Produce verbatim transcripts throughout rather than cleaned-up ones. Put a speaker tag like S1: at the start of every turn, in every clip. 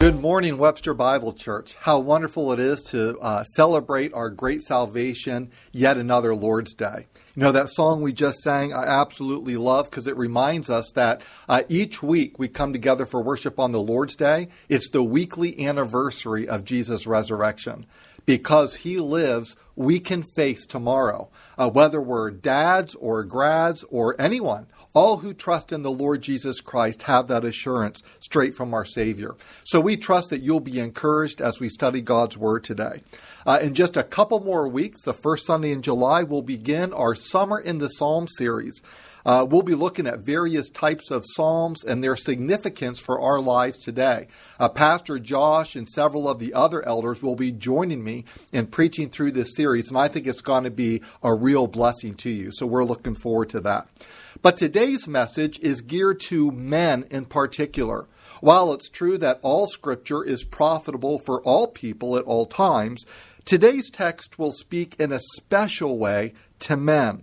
S1: Good morning, Webster Bible Church. How wonderful it is to uh, celebrate our great salvation, yet another Lord's Day. You know, that song we just sang, I absolutely love because it reminds us that uh, each week we come together for worship on the Lord's Day. It's the weekly anniversary of Jesus' resurrection. Because he lives, we can face tomorrow. Uh, whether we're dads or grads or anyone, all who trust in the Lord Jesus Christ have that assurance straight from our Savior. So we trust that you'll be encouraged as we study God's Word today. Uh, in just a couple more weeks, the first Sunday in July, we'll begin our Summer in the Psalm series. Uh, we'll be looking at various types of psalms and their significance for our lives today. Uh, Pastor Josh and several of the other elders will be joining me in preaching through this series, and I think it's going to be a real blessing to you. So we're looking forward to that. But today's message is geared to men in particular. While it's true that all Scripture is profitable for all people at all times, today's text will speak in a special way to men.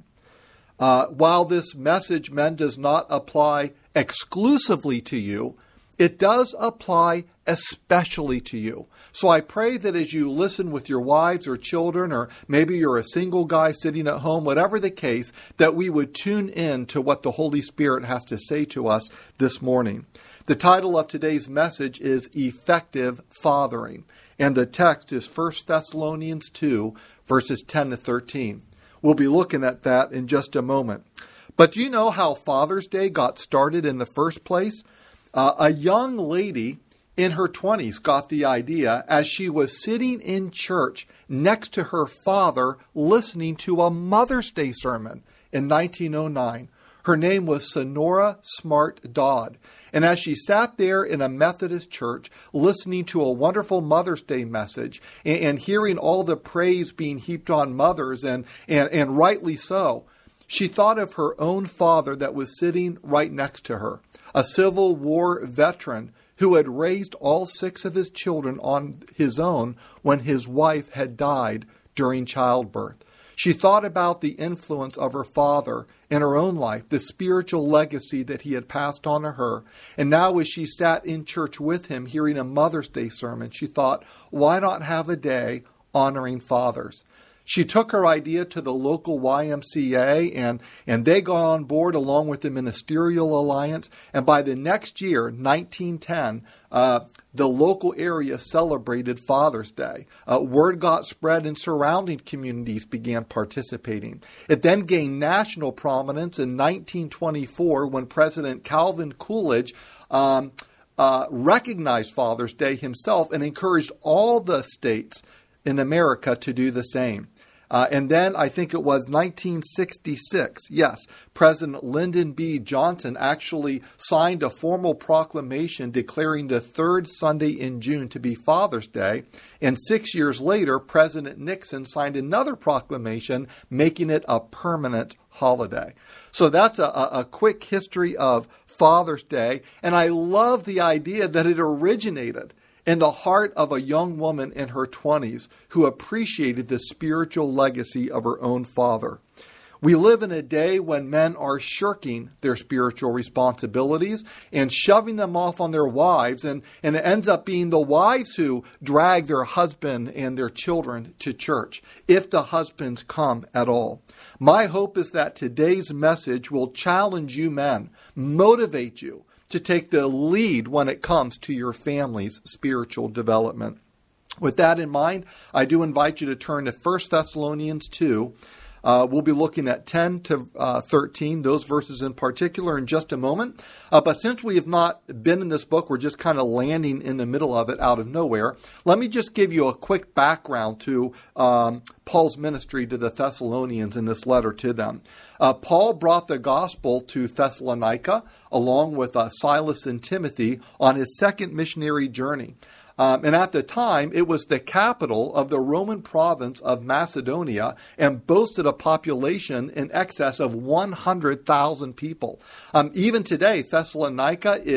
S1: Uh, while this message, men, does not apply exclusively to you, it does apply especially to you. So I pray that as you listen with your wives or children, or maybe you're a single guy sitting at home, whatever the case, that we would tune in to what the Holy Spirit has to say to us this morning. The title of today's message is Effective Fathering, and the text is First Thessalonians two, verses ten to thirteen. We'll be looking at that in just a moment. But do you know how Father's Day got started in the first place? Uh, a young lady in her twenties got the idea as she was sitting in church next to her father listening to a Mother's Day sermon in nineteen oh nine. Her name was Sonora Smart Dodd. And as she sat there in a Methodist church listening to a wonderful Mother's Day message and, and hearing all the praise being heaped on mothers, and, and, and rightly so, she thought of her own father that was sitting right next to her, a Civil War veteran who had raised all six of his children on his own when his wife had died during childbirth. She thought about the influence of her father in her own life, the spiritual legacy that he had passed on to her. And now as she sat in church with him hearing a Mother's Day sermon, she thought, why not have a day honoring fathers? She took her idea to the local Y M C A, and, and they got on board along with the Ministerial Alliance. And by the next year, nineteen ten, uh, the local area celebrated Father's Day. Uh, word got spread and surrounding communities began participating. It then gained national prominence in nineteen twenty-four when President Calvin Coolidge um, uh, recognized Father's Day himself and encouraged all the states in America to do the same. Uh, and then I think it was nineteen sixty-six, yes, President Lyndon B. Johnson actually signed a formal proclamation declaring the third Sunday in June to be Father's Day. And six years later, President Nixon signed another proclamation making it a permanent holiday. So that's a, a quick history of Father's Day. And I love the idea that it originated in the heart of a young woman in her twenties who appreciated the spiritual legacy of her own father. We live in a day when men are shirking their spiritual responsibilities and shoving them off on their wives, and, and it ends up being the wives who drag their husband and their children to church, if the husbands come at all. My hope is that today's message will challenge you men, motivate you to take the lead when it comes to your family's spiritual development. With that in mind, I do invite you to turn to First Thessalonians two. Uh, we'll be looking at ten to thirteen, those verses in particular, in just a moment. Uh, but since we have not been in this book, we're just kind of landing in the middle of it out of nowhere. Let me just give you a quick background to um, Paul's ministry to the Thessalonians in this letter to them. Uh, Paul brought the gospel to Thessalonica along with uh, Silas and Timothy on his second missionary journey. Um, and at the time, it was the capital of the Roman province of Macedonia and boasted a population in excess of one hundred thousand people. Um, even today, Thessalonica is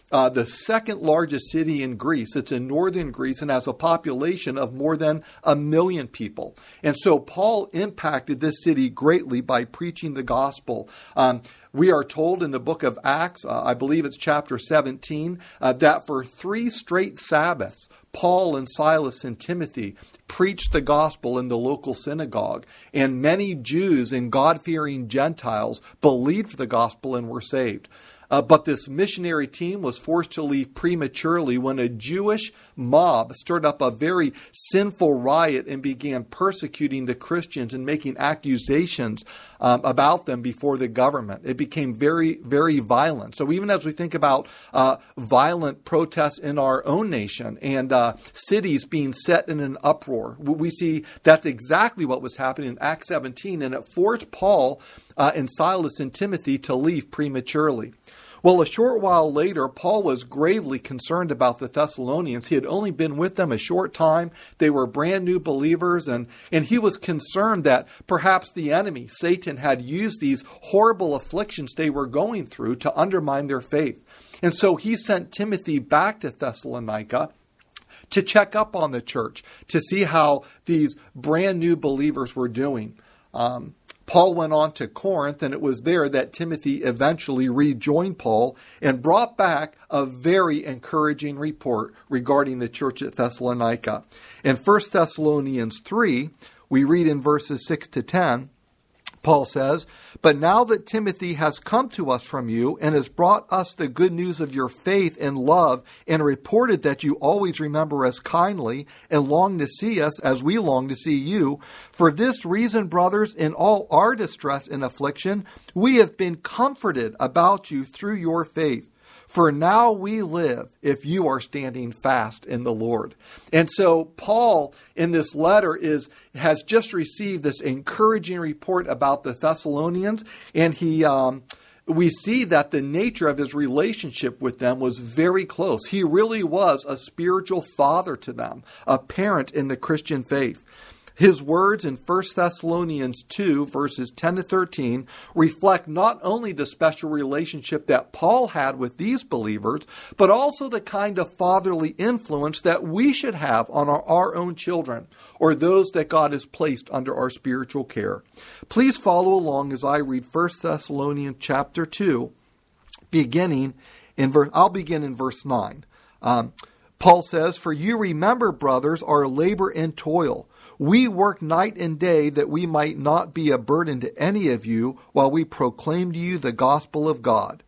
S1: uh, the second largest city in Greece. It's in northern Greece and has a population of more than a million people. And so Paul impacted this city greatly by preaching the gospel. Um, we are told in the book of Acts, uh, I believe it's chapter seventeen, uh, that for three straight Sabbaths, Paul and Silas and Timothy preached the gospel in the local synagogue, and many Jews and God-fearing Gentiles believed the gospel and were saved. Uh, but this missionary team was forced to leave prematurely when a Jewish mob stirred up a very sinful riot and began persecuting the Christians and making accusations um, about them before the government. It became very, very violent. So even as we think about uh, violent protests in our own nation and uh, cities being set in an uproar, we see that's exactly what was happening in Acts seventeen, and it forced Paul uh, and Silas and Timothy to leave prematurely. Well, a short while later, Paul was gravely concerned about the Thessalonians. He had only been with them a short time. They were brand new believers, and, and he was concerned that perhaps the enemy, Satan, had used these horrible afflictions they were going through to undermine their faith. And so he sent Timothy back to Thessalonica to check up on the church, to see how these brand new believers were doing. Um, Paul went on to Corinth, and it was there that Timothy eventually rejoined Paul and brought back a very encouraging report regarding the church at Thessalonica. In First Thessalonians three, we read in verses six to ten, Paul says, "But now that Timothy has come to us from you and has brought us the good news of your faith and love and reported that you always remember us kindly and long to see us as we long to see you, for this reason, brothers, in all our distress and affliction, we have been comforted about you through your faith. For now we live if you are standing fast in the Lord." And so Paul in this letter is has just received this encouraging report about the Thessalonians, and he um, we see that the nature of his relationship with them was very close. He really was a spiritual father to them, a parent in the Christian faith. His words in First Thessalonians two, verses ten to thirteen, reflect not only the special relationship that Paul had with these believers, but also the kind of fatherly influence that we should have on our, our own children, or those that God has placed under our spiritual care. Please follow along as I read First Thessalonians chapter two, beginning in verse, I'll begin in verse nine. Um, Paul says, "For you remember, brothers, our labor and toil. We work night and day that we might not be a burden to any of you while we proclaim to you the gospel of God.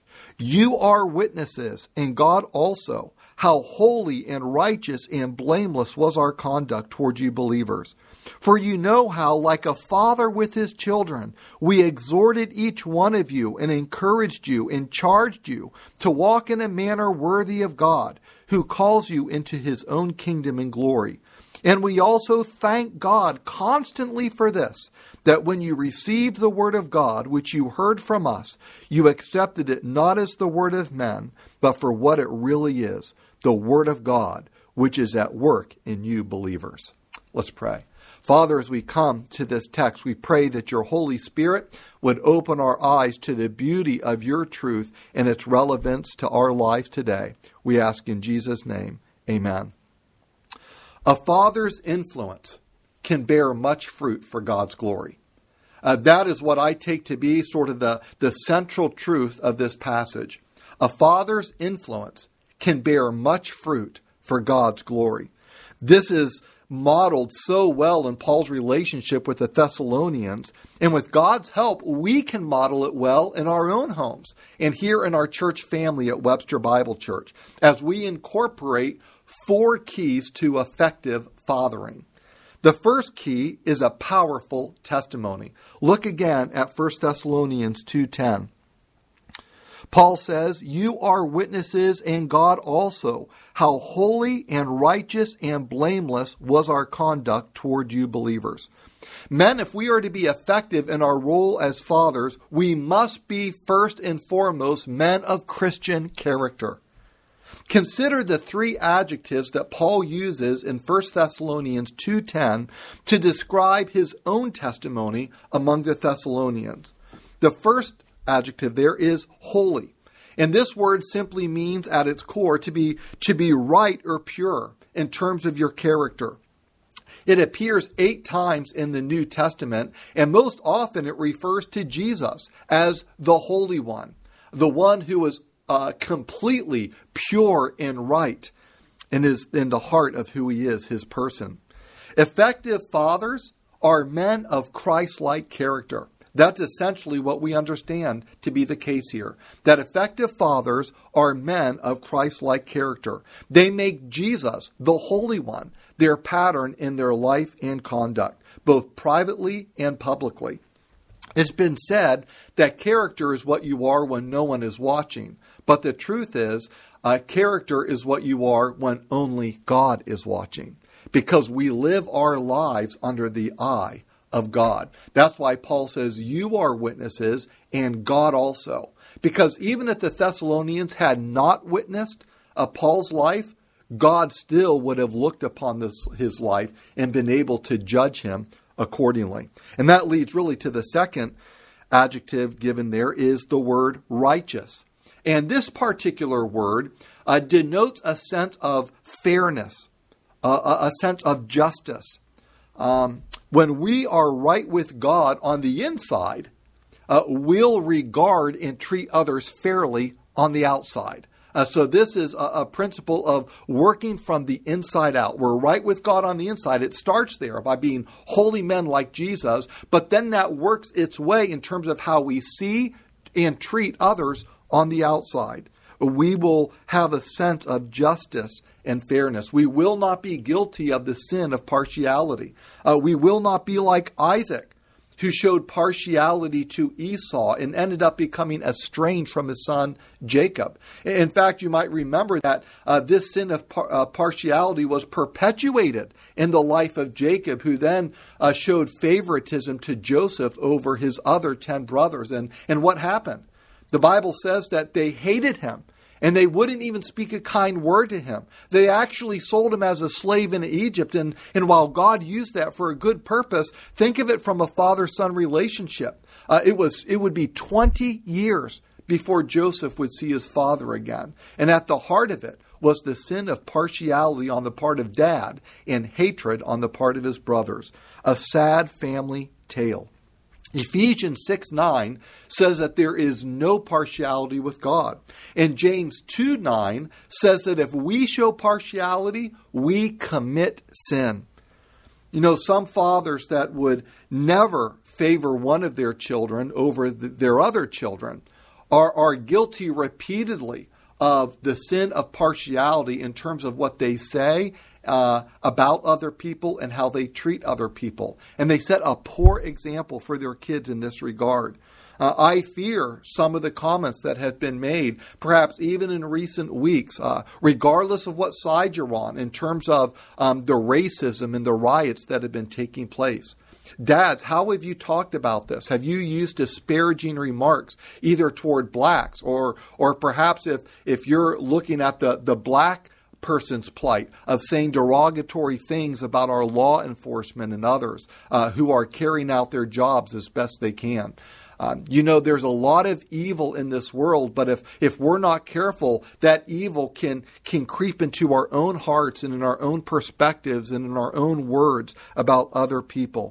S1: You are witnesses, and God also, how holy and righteous and blameless was our conduct towards you believers. For you know how, like a father with his children, we exhorted each one of you and encouraged you and charged you to walk in a manner worthy of God, who calls you into his own kingdom and glory. And we also thank God constantly for this, that when you received the word of God, which you heard from us, you accepted it not as the word of men, but for what it really is, the word of God, which is at work in you believers." Let's pray. Father, as we come to this text, we pray that your Holy Spirit would open our eyes to the beauty of your truth and its relevance to our lives today. We ask in Jesus' name, amen. A father's influence can bear much fruit for God's glory. Uh, that is what I take to be sort of the, the central truth of this passage. A father's influence can bear much fruit for God's glory. This is modeled so well in Paul's relationship with the Thessalonians, and with God's help, we can model it well in our own homes and here in our church family at Webster Bible Church as we incorporate four keys to effective fathering. The first key is a powerful testimony. Look again at First Thessalonians two ten. Paul says, "You are witnesses, and God also, how holy and righteous and blameless was our conduct toward you believers." Men, if we are to be effective in our role as fathers, we must be first and foremost men of Christian character. Consider the three adjectives that Paul uses in First Thessalonians two ten to describe his own testimony among the Thessalonians. The first adjective there is holy. And this word simply means at its core to be, to be right or pure in terms of your character. It appears eight times in the New Testament, and most often it refers to Jesus as the Holy One, the one who is uh, completely pure and right in, his, in the heart of who he is, his person. Effective fathers are men of Christ-like character. That's essentially what we understand to be the case here, that effective fathers are men of Christ-like character. They make Jesus, the Holy One, their pattern in their life and conduct, both privately and publicly. It's been said that character is what you are when no one is watching, but the truth is, uh, character is what you are when only God is watching, because we live our lives under the eye of God. That's why Paul says, you are witnesses, and God also. Because even if the Thessalonians had not witnessed uh, Paul's life, God still would have looked upon this, his life and been able to judge him accordingly. And that leads really to the second adjective given there, is the word righteous. And this particular word uh, denotes a sense of fairness, uh, a sense of justice. Um, when we are right with God on the inside, uh, we'll regard and treat others fairly on the outside. Uh, so this is a, a principle of working from the inside out. We're right with God on the inside. It starts there by being holy men like Jesus, but then that works its way in terms of how we see and treat others on the outside. We will have a sense of justice and fairness. We will not be guilty of the sin of partiality. Uh, we will not be like Isaac, who showed partiality to Esau and ended up becoming estranged from his son Jacob. In fact, you might remember that uh, this sin of par- uh, partiality was perpetuated in the life of Jacob, who then uh, showed favoritism to Joseph over his other ten brothers. And, and what happened? The Bible says that they hated him, and they wouldn't even speak a kind word to him. They actually sold him as a slave in Egypt. And, and while God used that for a good purpose, think of it from a father-son relationship. Uh, it was it would be twenty years before Joseph would see his father again. And at the heart of it was the sin of partiality on the part of dad and hatred on the part of his brothers. A sad family tale. Ephesians six nine says that there is no partiality with God. And James two nine says that if we show partiality, we commit sin. You know, some fathers that would never favor one of their children over the, their other children are, are guilty repeatedly of the sin of partiality in terms of what they say Uh, about other people and how they treat other people. And they set a poor example for their kids in this regard. Uh, I fear some of the comments that have been made, perhaps even in recent weeks, uh, regardless of what side you're on, in terms of um, the racism and the riots that have been taking place. Dads, how have you talked about this? Have you used disparaging remarks either toward blacks or or perhaps if, if you're looking at the, the black person's plight of saying derogatory things about our law enforcement and others uh, who are carrying out their jobs as best they can. Um, you know, there's a lot of evil in this world, but if, if we're not careful, that evil can, can creep into our own hearts and in our own perspectives and in our own words about other people.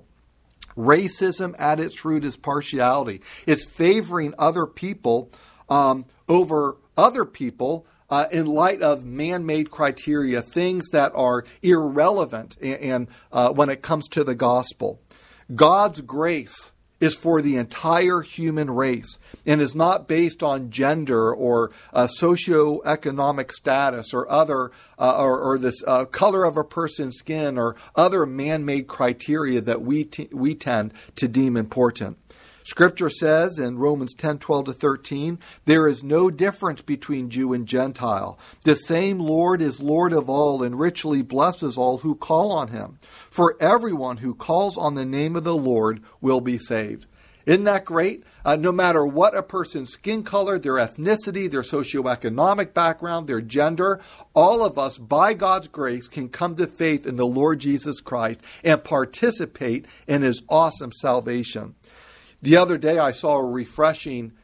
S1: Racism at its root is partiality. It's favoring other people um, over other people Uh, in light of man-made criteria, things that are irrelevant and, and uh, when it comes to the gospel. God's grace is for the entire human race and is not based on gender or uh, socioeconomic status or other uh, or, or the uh, color of a person's skin or other man-made criteria that we t- we tend to deem important. Scripture says in Romans ten twelve to thirteen, there is no difference between Jew and Gentile. The same Lord is Lord of all and richly blesses all who call on him. For everyone who calls on the name of the Lord will be saved. Isn't that great? Uh, no matter what a person's skin color, their ethnicity, their socioeconomic background, their gender, all of us, by God's grace, can come to faith in the Lord Jesus Christ and participate in his awesome salvation. The other day, I saw a refreshing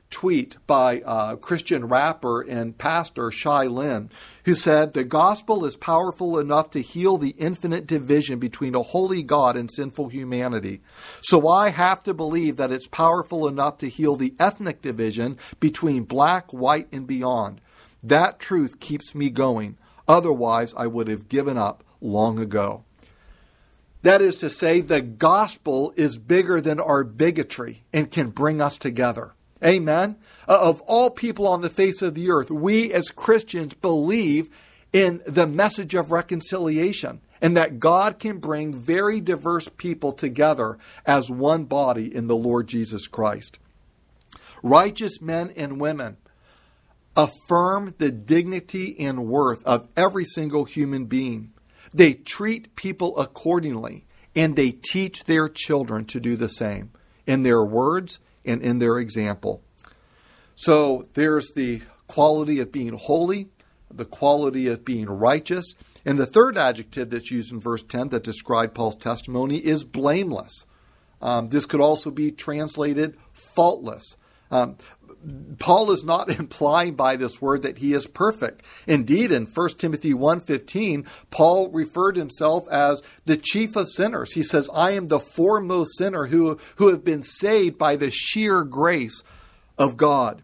S1: tweet by a Christian rapper and pastor Shai Lin, who said, "The gospel is powerful enough to heal the infinite division between a holy God and sinful humanity. So I have to believe that it's powerful enough to heal the ethnic division between black, white, and beyond. That truth keeps me going. Otherwise, I would have given up long ago." That is to say, the gospel is bigger than our bigotry and can bring us together. Amen? Uh, of all people on the face of the earth, we as Christians believe in the message of reconciliation and that God can bring very diverse people together as one body in the Lord Jesus Christ. Righteous men and women affirm the dignity and worth of every single human being. They treat people accordingly, and they teach their children to do the same in their words and in their example. So there's the quality of being holy, the quality of being righteous, and the third adjective that's used in verse ten that describes Paul's testimony is blameless. Um, this could also be translated faultless. Um, Paul is not implying by this word that he is perfect. Indeed, in First Timothy one fifteen, Paul referred himself as the chief of sinners. He says, "I am the foremost sinner who, who have been saved by the sheer grace of God."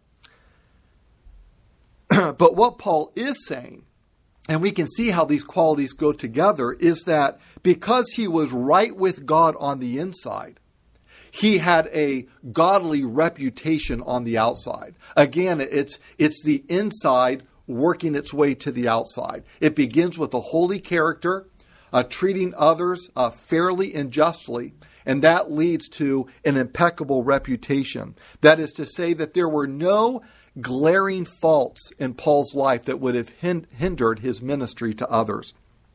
S1: But what Paul is saying, and we can see how these qualities go together, is that because he was right with God on the inside, he had a godly reputation on the outside. Again, it's it's the inside working its way to the outside. It begins with a holy character, uh, treating others uh, fairly and justly, and that leads to an impeccable reputation. That is to say that there were no glaring faults in Paul's life that would have hindered his ministry to others.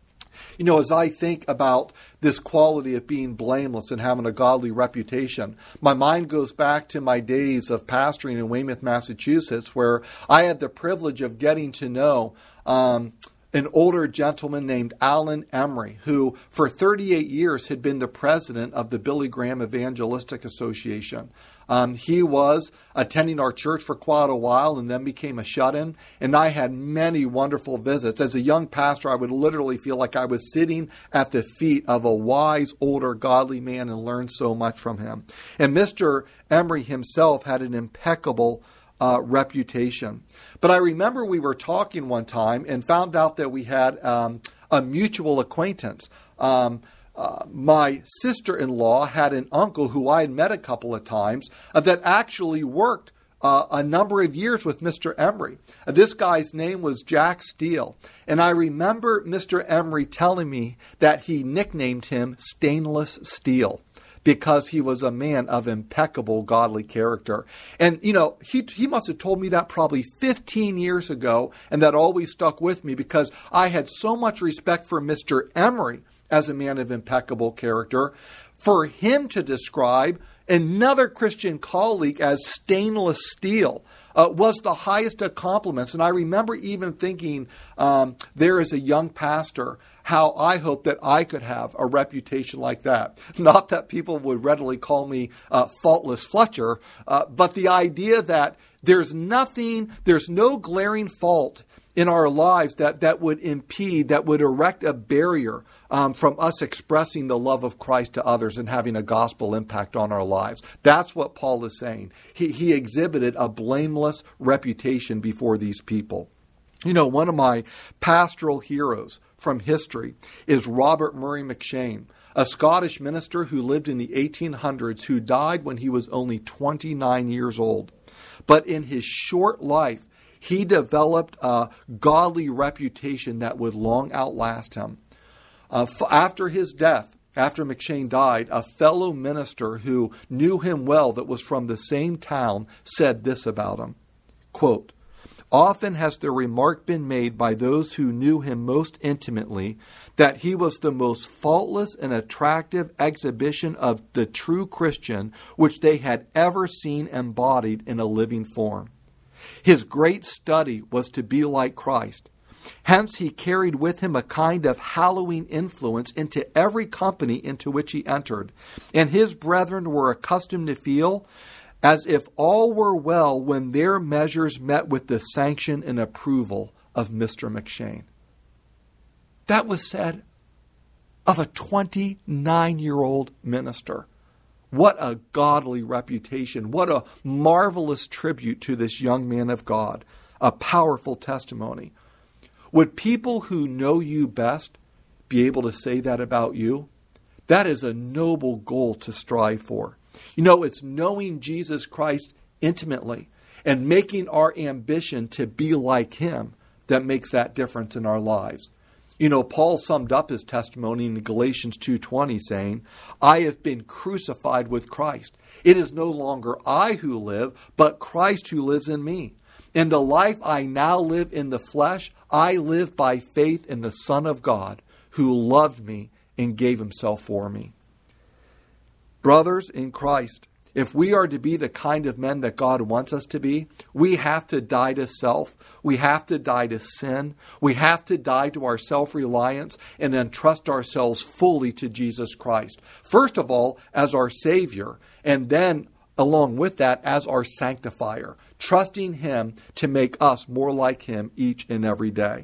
S1: You know, as I think about this quality of being blameless and having a godly reputation, my mind goes back to my days of pastoring in Weymouth, Massachusetts, where I had the privilege of getting to know um, an older gentleman named Alan Emery, who for thirty-eight years had been the president of the Billy Graham Evangelistic Association. Um, he was attending our church for quite a while and then became a shut-in. And I had many wonderful visits. As a young pastor, I would literally feel like I was sitting at the feet of a wise, older, godly man and learned so much from him. And Mister Emery himself had an impeccable uh, reputation. But I remember we were talking one time and found out that we had um, a mutual acquaintance. Um, Uh, my sister-in-law had an uncle who I had met a couple of times uh, that actually worked uh, a number of years with Mister Emery. Uh, this guy's name was Jack Steele. And I remember Mister Emery telling me that he nicknamed him Stainless Steel because he was a man of impeccable godly character. And, you know, he he must have told me that probably fifteen years ago, and that always stuck with me because I had so much respect for Mister Emery as a man of impeccable character. For him to describe another Christian colleague as stainless steel uh, was the highest of compliments. And I remember even thinking um, there as a young pastor, how I hope that I could have a reputation like that. Not that people would readily call me uh, Faultless Fletcher, uh, but the idea that there's nothing, there's no glaring fault in our lives that, that would impede, that would erect a barrier um, from us expressing the love of Christ to others and having a gospel impact on our lives. That's what Paul is saying. He, he exhibited a blameless reputation before these people. You know, one of my pastoral heroes from history is Robert Murray McCheyne, a Scottish minister who lived in the eighteen hundreds who died when he was only twenty-nine years old. But in his short life, he developed a godly reputation that would long outlast him. Uh, f- after his death, after McCheyne died, a fellow minister who knew him well that was from the same town said this about him, quote, "Often has the remark been made by those who knew him most intimately that he was the most faultless and attractive exhibition of the true Christian which they had ever seen embodied in a living form. His great study was to be like Christ. Hence he carried with him a kind of hallowing influence into every company into which he entered, and his brethren were accustomed to feel as if all were well when their measures met with the sanction and approval of Mister McShane. That was said of a twenty-nine-year-old minister. What a godly reputation. What a marvelous tribute to this young man of God. A powerful testimony. Would people who know you best be able to say that about you? That is a noble goal to strive for. You know, it's knowing Jesus Christ intimately and making our ambition to be like him that makes that difference in our lives. You know, Paul summed up his testimony in Galatians two twenty saying, I have been crucified with Christ. It is no longer I who live, but Christ who lives in me. In the life I now live in the flesh, I live by faith in the Son of God, who loved me and gave himself for me. Brothers in Christ, if we are to be the kind of men that God wants us to be, we have to die to self. We have to die to sin. We have to die to our self-reliance and entrust ourselves fully to Jesus Christ. First of all, as our Savior, and then along with that, as our sanctifier, trusting him to make us more like him each and every day.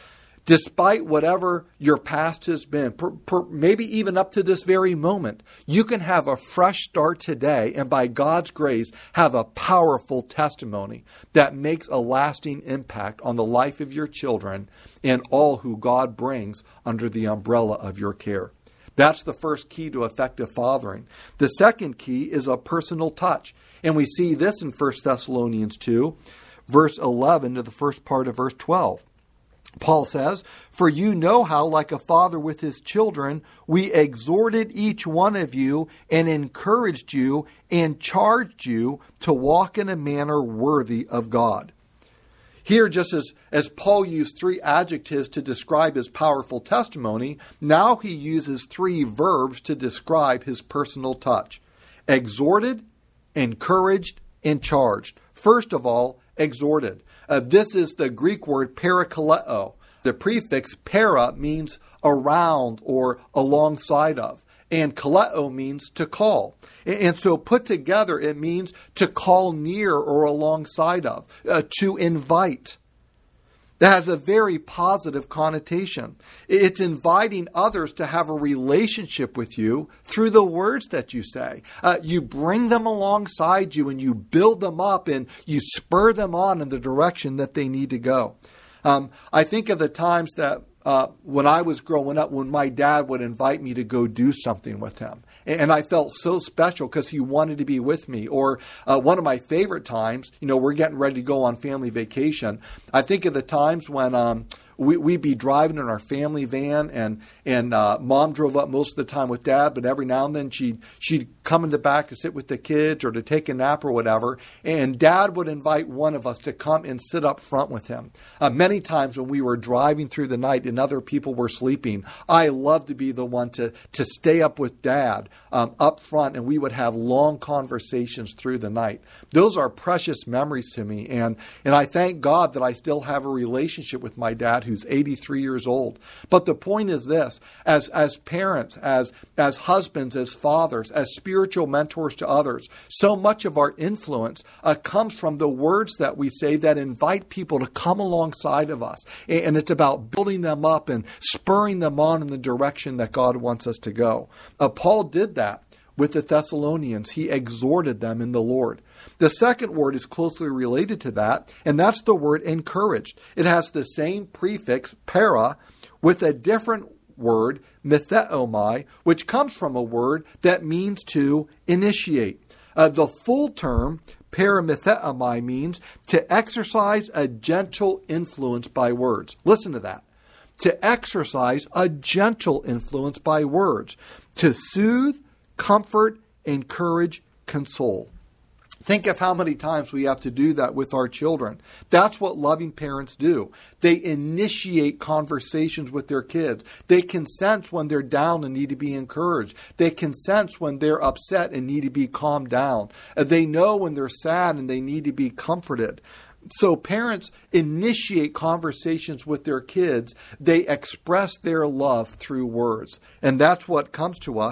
S1: Despite whatever your past has been, per, per, maybe even up to this very moment, you can have a fresh start today and by God's grace have a powerful testimony that makes a lasting impact on the life of your children and all who God brings under the umbrella of your care. That's the first key to effective fathering. The second key is a personal touch. And we see this in First Thessalonians two, verse eleven to the first part of verse twelve. Paul says, for you know how, like a father with his children, we exhorted each one of you and encouraged you and charged you to walk in a manner worthy of God. Here, just as, as Paul used three adjectives to describe his powerful testimony, now he uses three verbs to describe his personal touch. Exhorted, encouraged, and charged. First of all, exhorted. Uh, this is the Greek word parakaleo. The prefix para means around or alongside of, and kaleo means to call. And, and so put together, it means to call near or alongside of, uh, to invite. That has a very positive connotation. It's inviting others to have a relationship with you through the words that you say. Uh, you bring them alongside you and you build them up and you spur them on in the direction that they need to go. Um, I think of the times that uh, when I was growing up, when my dad would invite me to go do something with him. And I felt so special because he wanted to be with me. Or uh, one of my favorite times, you know, we're getting ready to go on family vacation. I think of the times when um, we, we'd be driving in our family van and and uh, Mom drove up most of the time with Dad, but every now and then she'd, she'd come in the back to sit with the kids or to take a nap or whatever. And Dad would invite one of us to come and sit up front with him. Uh, many times when we were driving through the night and other people were sleeping, I loved to be the one to, to stay up with Dad um, up front, and we would have long conversations through the night. Those are precious memories to me. And, and I thank God that I still have a relationship with my dad who's eighty-three years old. But the point is this, as, as parents, as, as husbands, as fathers, as spiritual mentors to others, so much of our influence uh, comes from the words that we say that invite people to come alongside of us. And it's about building them up and spurring them on in the direction that God wants us to go. Uh, Paul did that with the Thessalonians. He exhorted them in the Lord. The second word is closely related to that, and that's the word encouraged. It has the same prefix, para, with a different word, metheomai, which comes from a word that means to initiate. Uh, the full term, parametheomai, means to exercise a gentle influence by words. Listen to that. To exercise a gentle influence by words. To soothe, comfort, encourage, console. Think of how many times we have to do that with our children. That's what loving parents do. They initiate conversations with their kids. They can sense when they're down and need to be encouraged. They can sense when they're upset and need to be calmed down. They know when they're sad and they need to be comforted. So parents initiate conversations with their kids. They express their love through words. And that's what comes to us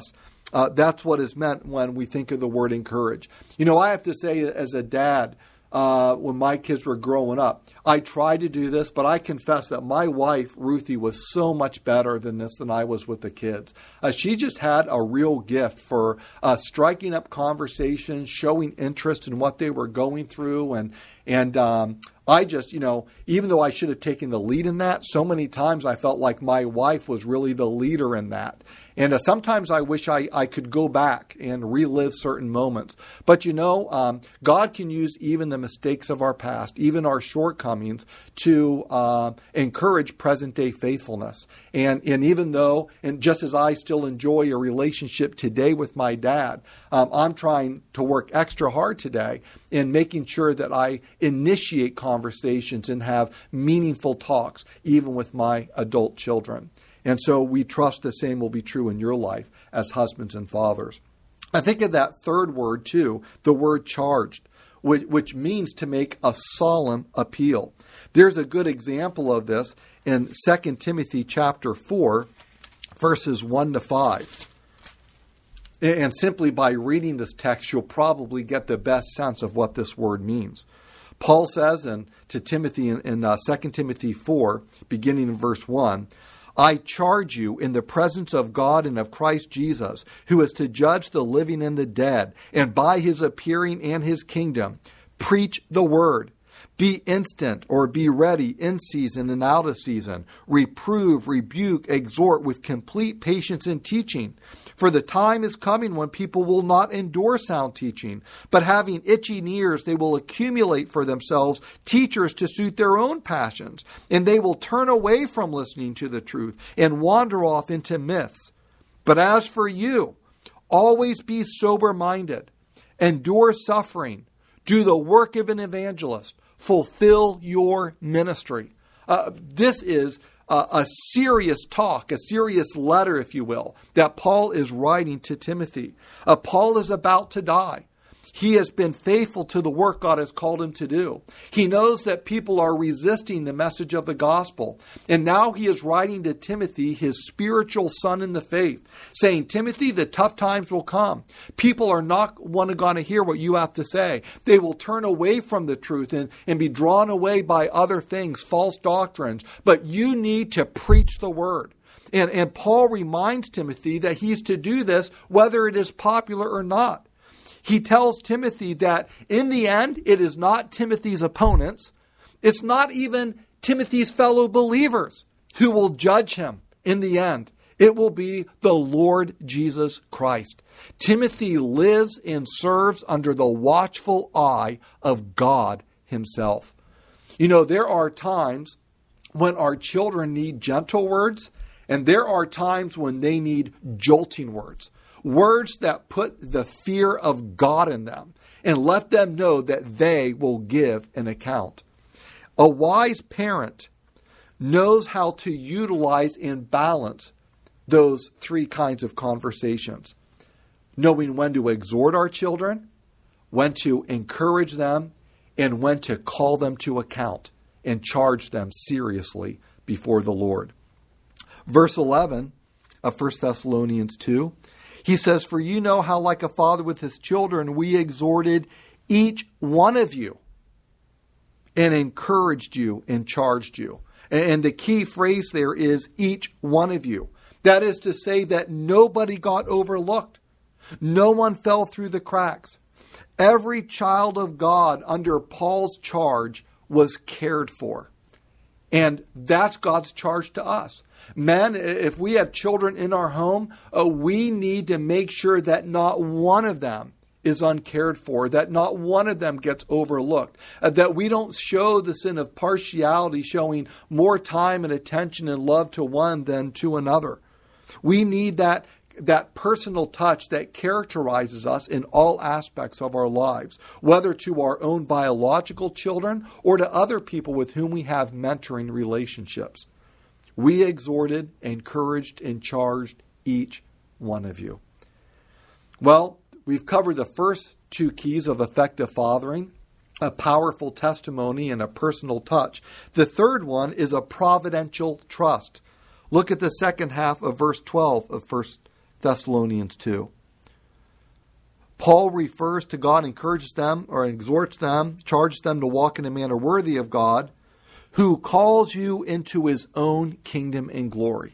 S1: Uh, that's what is meant when we think of the word encourage. You know, I have to say, as a dad, uh, when my kids were growing up, I tried to do this, but I confess that my wife, Ruthie, was so much better than this than I was with the kids. Uh, she just had a real gift for uh, striking up conversations, showing interest in what they were going through, and and um, I just, you know, even though I should have taken the lead in that, so many times I felt like my wife was really the leader in that. And uh, sometimes I wish I, I could go back and relive certain moments. But, you know, um, God can use even the mistakes of our past, even our shortcomings, to uh, encourage present-day faithfulness. And, and even though, and just as I still enjoy a relationship today with my dad, um, I'm trying to work extra hard today in making sure that I initiate conversations and have meaningful talks, even with my adult children. And so we trust the same will be true in your life as husbands and fathers. I think of that third word too, the word charged, which, which means to make a solemn appeal. There's a good example of this in Second Timothy chapter four, verses one to five. And simply by reading this text, you'll probably get the best sense of what this word means. Paul says in, to Timothy in, in uh, Second Timothy four, beginning in verse one, I charge you in the presence of God and of Christ Jesus, who is to judge the living and the dead, and by his appearing and his kingdom, preach the word. Be instant, or be ready in season and out of season. Reprove, rebuke, exhort with complete patience and teaching. For the time is coming when people will not endure sound teaching, but having itching ears, they will accumulate for themselves teachers to suit their own passions, and they will turn away from listening to the truth and wander off into myths. But as for you, always be sober-minded, endure suffering, do the work of an evangelist, fulfill your ministry. Uh, this is uh, a serious talk, a serious letter, if you will, that Paul is writing to Timothy. Uh, Paul is about to die. He has been faithful to the work God has called him to do. He knows that people are resisting the message of the gospel. And now he is writing to Timothy, his spiritual son in the faith, saying, Timothy, the tough times will come. People are not going to hear what you have to say. They will turn away from the truth and, and be drawn away by other things, false doctrines. But you need to preach the word. And, and Paul reminds Timothy that he's to do this whether it is popular or not. He tells Timothy that in the end, it is not Timothy's opponents. It's not even Timothy's fellow believers who will judge him in the end. It will be the Lord Jesus Christ. Timothy lives and serves under the watchful eye of God himself. You know, there are times when our children need gentle words, and there are times when they need jolting words. Words that put the fear of God in them and let them know that they will give an account. A wise parent knows how to utilize and balance those three kinds of conversations. Knowing when to exhort our children, when to encourage them, and when to call them to account and charge them seriously before the Lord. Verse eleven of First Thessalonians two, he says, for you know how like a father with his children, we exhorted each one of you and encouraged you and charged you. And the key phrase there is each one of you. That is to say that nobody got overlooked. No one fell through the cracks. Every child of God under Paul's charge was cared for. And that's God's charge to us. Men, if we have children in our home, uh, we need to make sure that not one of them is uncared for, that not one of them gets overlooked, uh, that we don't show the sin of partiality, showing more time and attention and love to one than to another. We need that that personal touch that characterizes us in all aspects of our lives, whether to our own biological children or to other people with whom we have mentoring relationships. We exhorted, encouraged, and charged each one of you. Well, we've covered the first two keys of effective fathering, a powerful testimony and a personal touch. The third one is a providential trust. Look at the second half of verse twelve of First Thessalonians two. Paul refers to God, encourages them or exhorts them, charges them to walk in a manner worthy of God, who calls you into his own kingdom and glory.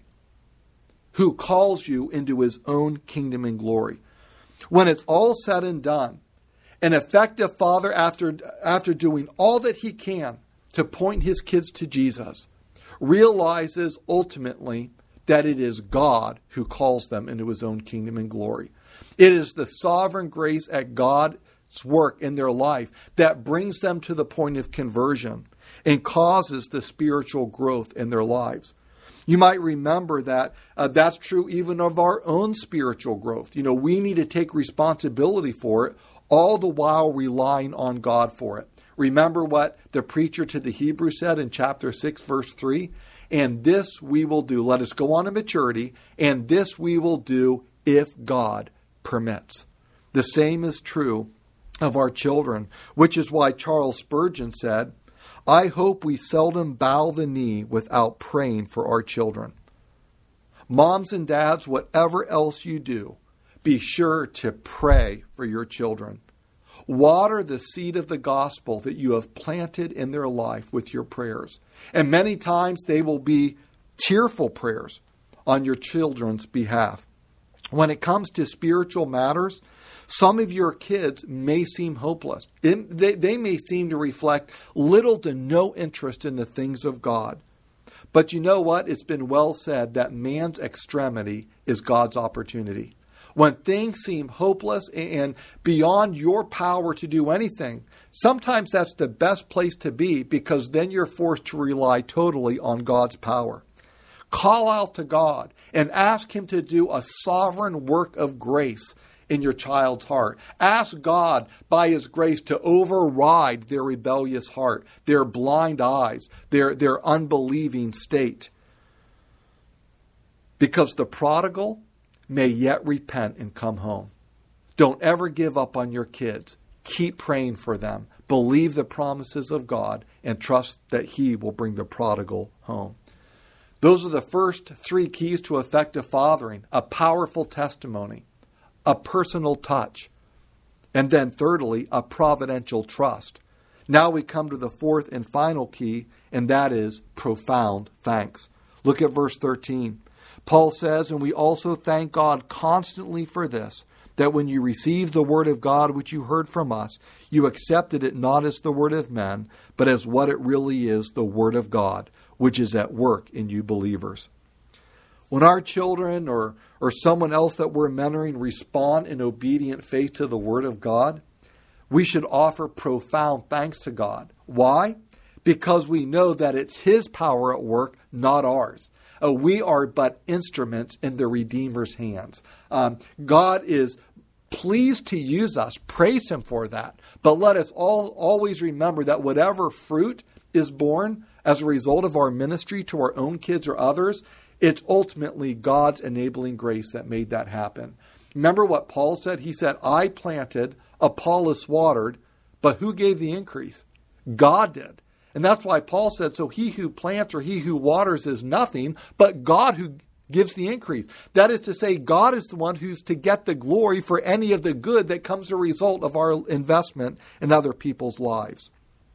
S1: Who calls you into his own kingdom and glory. When it's all said and done, an effective father, after, after doing all that he can to point his kids to Jesus, realizes ultimately that it is God who calls them into his own kingdom and glory. It is the sovereign grace at God's work in their life that brings them to the point of conversion and causes the spiritual growth in their lives. You might remember that uh, that's true even of our own spiritual growth. You know, we need to take responsibility for it, all the while relying on God for it. Remember what the preacher to the Hebrews said in chapter six, verse three? And this we will do. Let us go on to maturity, and this we will do if God permits. The same is true of our children, which is why Charles Spurgeon said, I hope we seldom bow the knee without praying for our children. Moms and dads, whatever else you do, be sure to pray for your children. Water the seed of the gospel that you have planted in their life with your prayers. And many times they will be tearful prayers on your children's behalf. When it comes to spiritual matters, some of your kids may seem hopeless. It, they, they may seem to reflect little to no interest in the things of God. But you know what? It's been well said that man's extremity is God's opportunity. When things seem hopeless and beyond your power to do anything, sometimes that's the best place to be, because then you're forced to rely totally on God's power. Call out to God and ask him to do a sovereign work of grace in your child's heart. Ask God by his grace to override their rebellious heart, their blind eyes, their, their unbelieving state. Because the prodigal may yet repent and come home. Don't ever give up on your kids. Keep praying for them. Believe the promises of God and trust that he will bring the prodigal home. Those are the first three keys to effective fathering: a powerful testimony, a personal touch, and then thirdly, a providential trust. Now we come to the fourth and final key, and that is profound thanks. Look at verse thirteen. Paul says, and we also thank God constantly for this, that when you received the word of God which you heard from us, you accepted it not as the word of men, but as what it really is, the word of God, which is at work in you believers. When our children or, or someone else that we're mentoring respond in obedient faith to the word of God, we should offer profound thanks to God. Why? Because we know that it's his power at work, not ours. Uh, we are but instruments in the Redeemer's hands. Um, God is pleased to use us. Praise him for that. But let us all always remember that whatever fruit is born as a result of our ministry to our own kids or others, it's ultimately God's enabling grace that made that happen. Remember what Paul said? He said, I planted, Apollos watered, but who gave the increase? God did. And that's why Paul said, so he who plants or he who waters is nothing, but God who gives the increase. That is to say, God is the one who's to get the glory for any of the good that comes as a result of our investment in other people's lives.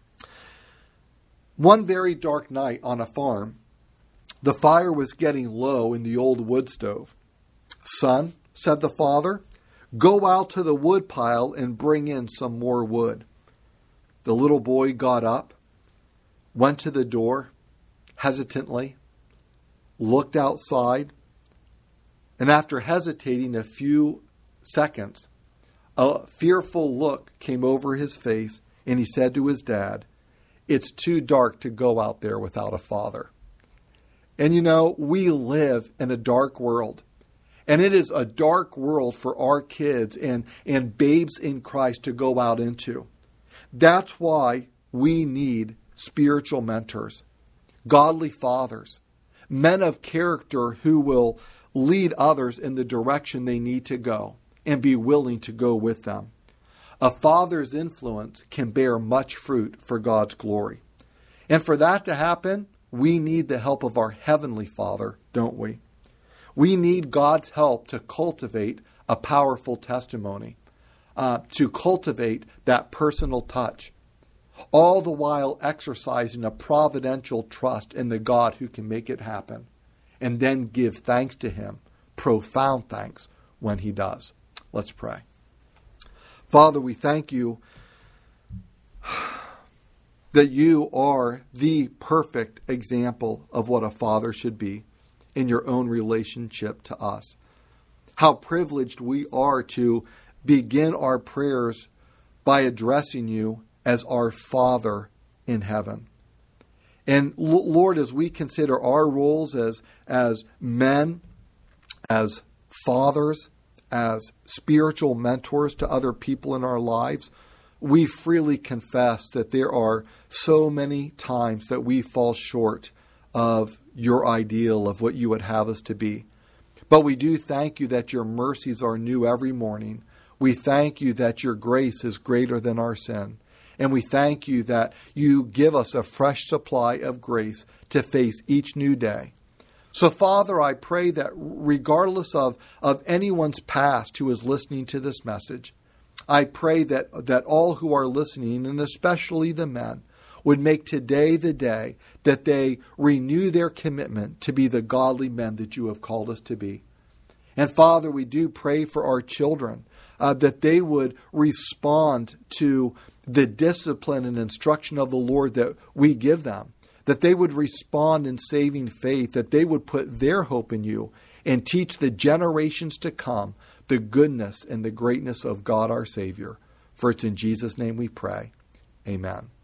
S1: One very dark night on a farm, the fire was getting low in the old wood stove. Son, said the father, go out to the wood pile and bring in some more wood. The little boy got up, went to the door hesitantly, looked outside, and after hesitating a few seconds, a fearful look came over his face, and he said to his dad, it's too dark to go out there without a father. And you know, we live in a dark world, and it is a dark world for our kids and, and babes in Christ to go out into. That's why we need spiritual mentors, godly fathers, men of character who will lead others in the direction they need to go and be willing to go with them. A father's influence can bear much fruit for God's glory. And for that to happen, we need the help of our Heavenly Father, don't we? We need God's help to cultivate a powerful testimony, uh, to cultivate that personal touch, all the while exercising a providential trust in the God who can make it happen, and then give thanks to him, profound thanks, when he does. Let's pray. Father, we thank you that you are the perfect example of what a father should be in your own relationship to us. How privileged we are to begin our prayers by addressing you as our Father in heaven. And Lord, as we consider our roles as, as men, as fathers, as spiritual mentors to other people in our lives, we freely confess that there are so many times that we fall short of your ideal of what you would have us to be. But we do thank you that your mercies are new every morning. We thank you that your grace is greater than our sin. And we thank you that you give us a fresh supply of grace to face each new day. So, Father, I pray that regardless of, of anyone's past who is listening to this message, I pray that, that all who are listening, and especially the men, would make today the day that they renew their commitment to be the godly men that you have called us to be. And Father, we do pray for our children, uh, that they would respond to the discipline and instruction of the Lord that we give them, that they would respond in saving faith, that they would put their hope in you and teach the generations to come the goodness and the greatness of God our Savior. For it's in Jesus' name we pray. Amen.